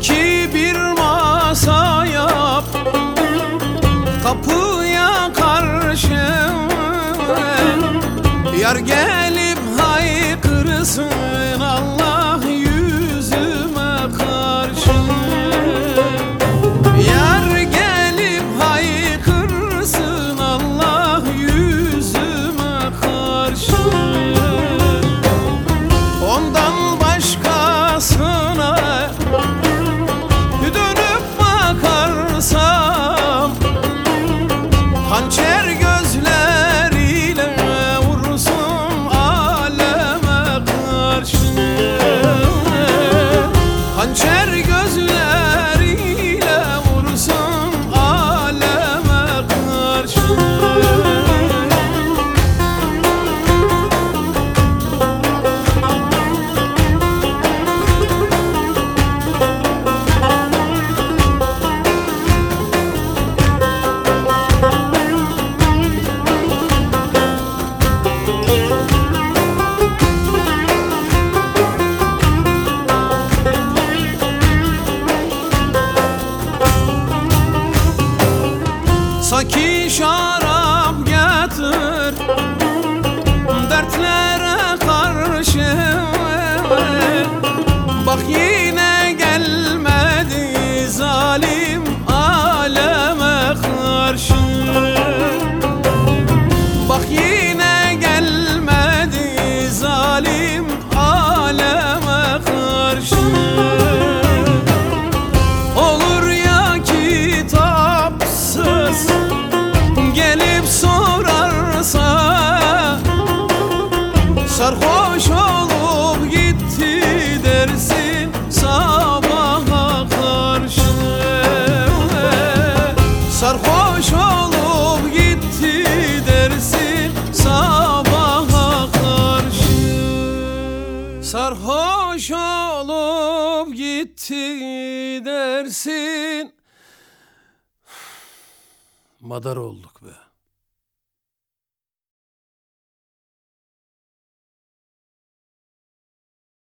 Sanki bir masa yap kapıya karşı, yar gelip haykırsın Allah yüzüme karşı. Yar gelip haykırsın Allah yüzüme karşı. Ondan başkasına dönüp bakarsam hançer gözleriyle vursun aleme karşı. Hançer gözleriyle vursun aleme karşı. Saki şarap getir dertlere karşı. Bak yine gelmedi zalim aleme karşı. Bak yine gelmedi zalim aleme karşı. Olur ya kitapsız gelip sorarsa, sarhoş olup gitti dersin sabaha karşı. Sarhoş olup gitti dersin sabaha karşı. Sarhoş olup gitti dersin. Madar olduk be.